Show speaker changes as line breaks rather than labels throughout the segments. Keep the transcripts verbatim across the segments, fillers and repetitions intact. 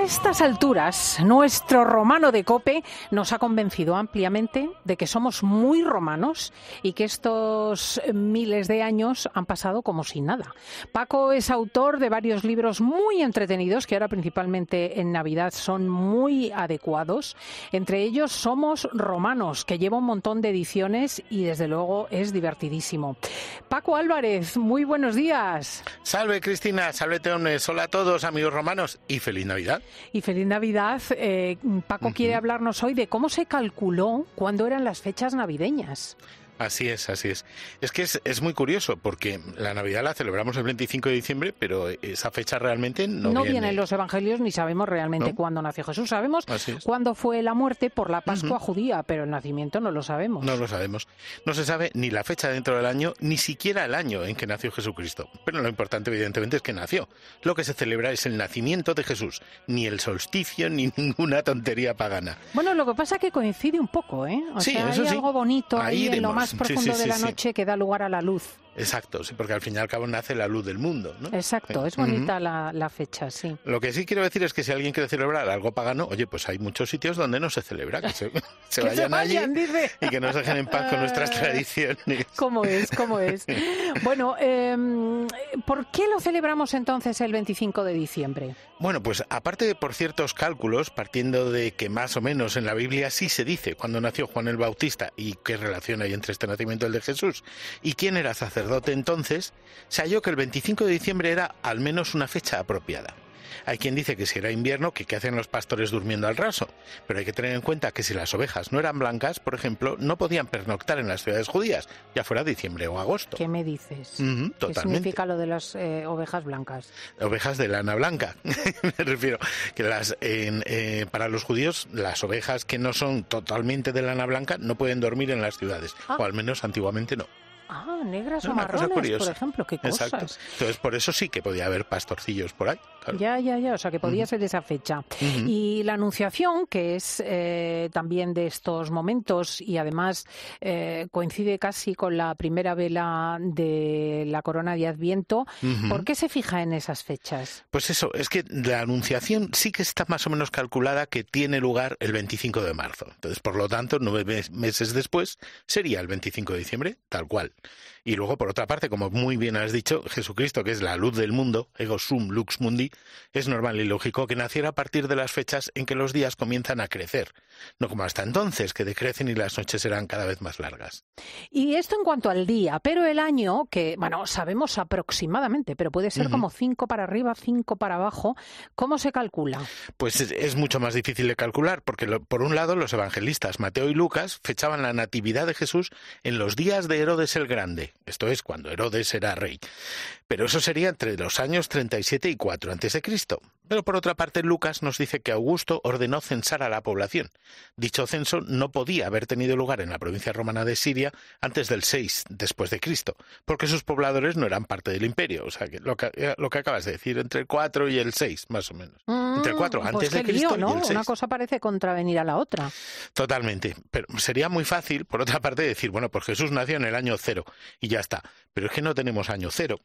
estas alturas, nuestro romano de COPE nos ha convencido ampliamente de que somos muy romanos y que estos miles de años han pasado como si nada. Paco es autor de varios libros muy entretenidos que ahora principalmente en Navidad son muy adecuados. Entre ellos Somos Romanos, que lleva un montón de ediciones y desde luego es divertidísimo. Paco Álvarez, muy buenos días.
Salve Cristina, salve Teones, hola a todos amigos romanos y feliz Navidad.
Y feliz Navidad. Eh, Paco uh-huh. quiere hablarnos hoy de cómo se calculó cuándo eran las fechas navideñas.
Así es, así es. Es que es, es muy curioso porque la Navidad la celebramos el veinticinco de diciembre, pero esa fecha realmente no,
no
viene.
viene en los evangelios ni sabemos realmente ¿No? cuándo nació Jesús. Sabemos cuándo fue la muerte por la Pascua uh-huh. judía, pero el nacimiento no lo sabemos.
No lo sabemos. No se sabe ni la fecha dentro del año, ni siquiera el año en que nació Jesucristo. Pero lo importante evidentemente es que nació. Lo que se celebra es el nacimiento de Jesús, ni el solsticio ni ninguna tontería pagana.
Bueno, lo que pasa es que coincide un poco, ¿eh? O
sí,
sea,
eso
hay
sí.
algo bonito ahí, ahí en lo más profundo sí, sí, sí, de la
sí.
noche que da lugar a la luz.
Exacto, sí, porque al fin y al cabo nace la luz del mundo, ¿no?
Exacto, es bonita uh-huh. la, la fecha, sí.
Lo que sí quiero decir es que si alguien quiere celebrar algo pagano, oye, pues hay muchos sitios donde no se celebra, que se, se
que
vayan,
se vayan
allí
dice.
Y que nos dejen en paz con nuestras tradiciones.
¿Cómo es? ¿Cómo es? Bueno, eh, ¿por qué lo celebramos entonces el veinticinco de diciembre?
Bueno, pues aparte de por ciertos cálculos, partiendo de que más o menos en la Biblia sí se dice cuándo nació Juan el Bautista y qué relación hay entre este nacimiento y el de Jesús, y quién era sacerdote entonces, se halló que el veinticinco de diciembre era al menos una fecha apropiada. Hay quien dice que si era invierno, que qué hacen los pastores durmiendo al raso, pero hay que tener en cuenta que si las ovejas no eran blancas, por ejemplo, no podían pernoctar en las ciudades judías, ya fuera diciembre o agosto.
¿Qué me dices?
Uh-huh, totalmente.
¿Qué significa lo de las eh, ovejas blancas?
Ovejas de lana blanca, me refiero, que las en, eh, para los judíos las ovejas que no son totalmente de lana blanca no pueden dormir en las ciudades, ah. o al menos antiguamente no.
Ah, negras o marrones, por ejemplo, qué cosas.
Exacto. Entonces, por eso sí que podía haber pastorcillos por ahí. Claro.
Ya, ya, ya, o sea, que podía uh-huh. ser esa fecha. Uh-huh. Y la Anunciación, que es eh, también de estos momentos y además eh, coincide casi con la primera vela de la corona de Adviento, uh-huh. ¿por qué se fija en esas fechas?
Pues eso, es que la Anunciación sí que está más o menos calculada que tiene lugar el veinticinco de marzo. Entonces, por lo tanto, nueve meses después sería el veinticinco de diciembre, tal cual. Y luego, por otra parte, como muy bien has dicho, Jesucristo, que es la luz del mundo, ego sum lux mundi, es normal y lógico que naciera a partir de las fechas en que los días comienzan a crecer, no como hasta entonces, que decrecen y las noches serán cada vez más largas.
Y esto en cuanto al día, pero el año, que, bueno, sabemos aproximadamente, pero puede ser uh-huh. como cinco para arriba, cinco para abajo, ¿cómo se calcula?
Pues es, es mucho más difícil de calcular, porque lo, por un lado los evangelistas Mateo y Lucas fechaban la natividad de Jesús en los días de Herodes el Grande, esto es, cuando Herodes era rey. Pero eso sería entre los años treinta y siete y cuatro antes de Cristo. Pero por otra parte, Lucas nos dice que Augusto ordenó censar a la población. Dicho censo no podía haber tenido lugar en la provincia romana de Siria antes del seis después de Cristo, porque sus pobladores no eran parte del imperio. O sea, que lo que, lo que acabas de decir, entre el cuatro y el seis, más o menos.
Mm,
entre el cuatro antes
pues
de Cristo
lío, ¿no?
y el seis.
Una cosa parece contravenir a la otra.
Totalmente. Pero sería muy fácil, por otra parte, decir, bueno, pues Jesús nació en el año cero y ya está. Pero es que no tenemos año cero.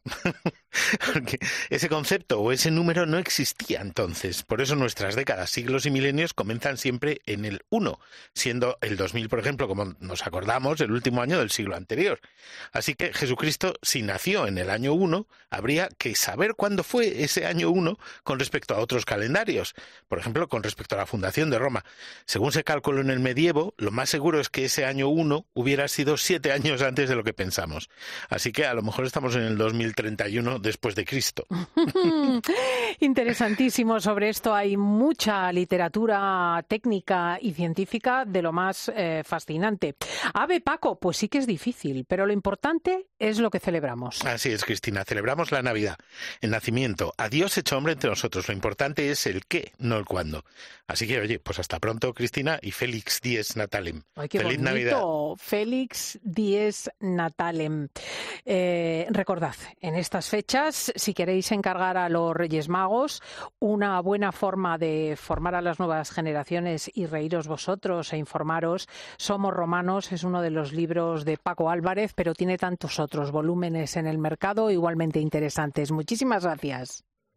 Porque ese concepto o ese número no existía entonces. Por eso nuestras décadas, siglos y milenios comienzan siempre en el uno, siendo el dos mil, por ejemplo, como nos acordamos, el último año del siglo anterior. Así que Jesucristo, si nació en el año uno, habría que saber cuándo fue ese año uno con respecto a otros calendarios. Por ejemplo, con respecto a la fundación de Roma. Según se calculó en el medievo, lo más seguro es que ese año uno hubiera sido siete años antes de lo que pensamos. Así que a lo mejor estamos en el dos mil treinta y uno después de Cristo.
Interesantísimo. Sobre esto hay mucha literatura técnica y científica de lo más eh, fascinante. Ave, Paco, pues sí que es difícil, pero lo importante es lo que celebramos.
Así es, Cristina. Celebramos la Navidad, el nacimiento, a Dios hecho hombre entre nosotros. Lo importante es el qué, no el cuándo. Así que, oye, pues hasta pronto, Cristina, y Félix dies Natalem.
Ay, qué
Feliz
bonito.
Navidad.
Félix dies Natalem. Eh, recordad, en estas fechas, si queréis encargar a los Reyes Magos una buena forma de formar a las nuevas generaciones y reíros vosotros e informaros, Somos Romanos es uno de los libros de Paco Álvarez, pero tiene tantos otros volúmenes en el mercado igualmente interesantes. Muchísimas gracias.